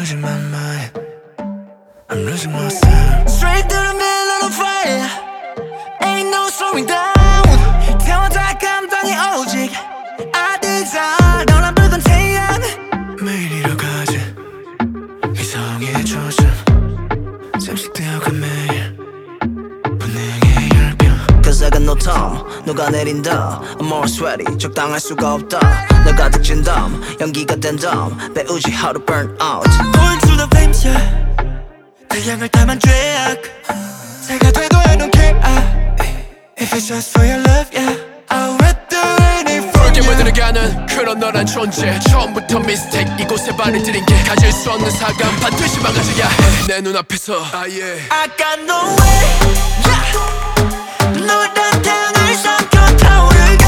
losing my mind. I'm losing myself. Straight to the middle of fire. Ain't no slowing down. 태워다 감당이 오직 아득살 너랑 불던 태양. 매일 잃어가지 이성의 조짐. 잠식되어가 매일 본능의 열병. Cause I got no time. 누가 내린다 I'm more sweaty 적당할 수가 없다. 너 가득 진 다음 연기가 된 다음 배우지 how to burn out. Going through the flames yeah. 태양을 닮은 죄악. 새가 돼도 I don't care. If it's just for your love yeah. I'll do anything for 붉게 you. 물들어가는 그런 너란 존재. 처음부터 미스테이크 이곳에 발을 들인 게 가질 수 없는 사감 반드시 망가져야 해. 내 눈앞에서 I got no way yeah. 노란 태양을 삼켜 타오르게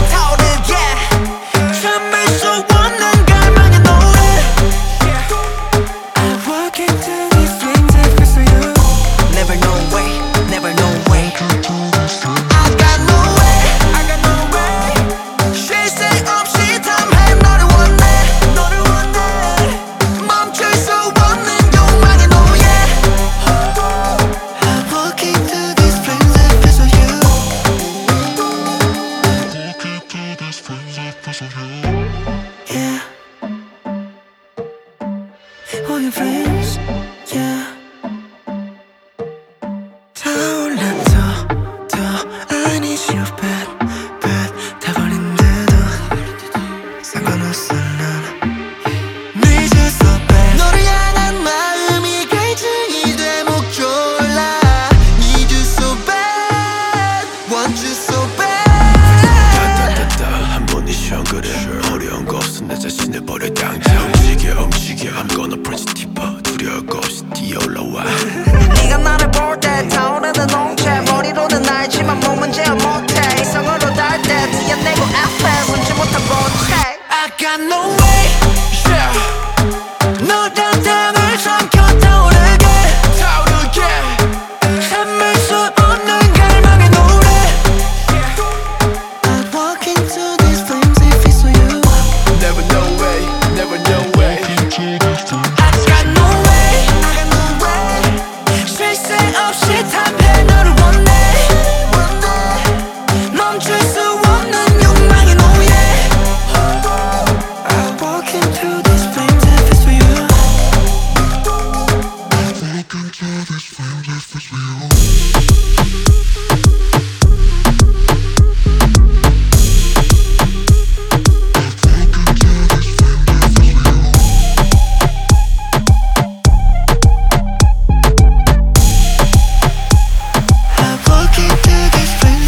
참을 수 없는 갈망의 노래. I walk into these flames if it's for you. Never no way, never no way. I got no way 쉴 새 없이 탐해 너를 원해 멈출 수 없는 욕망의 노예. I walk into these flames if it's for you. Yeah. All your friends, yeah. 타올라 더 I need you bad, bad 다 버린데도 상관없어 난 Need you so bad. 너를 향한 마음이 갈증이 돼 목졸라 Need you so bad, want you so bad. 한 번이 쉬어 그래. 어려운 거 없어 내 자신을 버려 당장. 움직여 I'm gonna press it deeper. 두려울 거 없이 뛰어올라와. 네가 나를 볼 때 타오르는 홍채 머리로는 알지만 몸은 제어 못해 이성으로 달 때 뛰어내고 앞에 숨지 못한 본체. I got no way yeah. 노란 태양을 삼켜 타오르게 참을 수 없는 갈망의 노래. I'd walk into these flames if it's for you. Never no way, never no way. I got no way 쉴 새 없이 탐해 너를 원해 멈출 수 없는 욕망의 노예. I walk into these flames if it's for you. I walk into these flames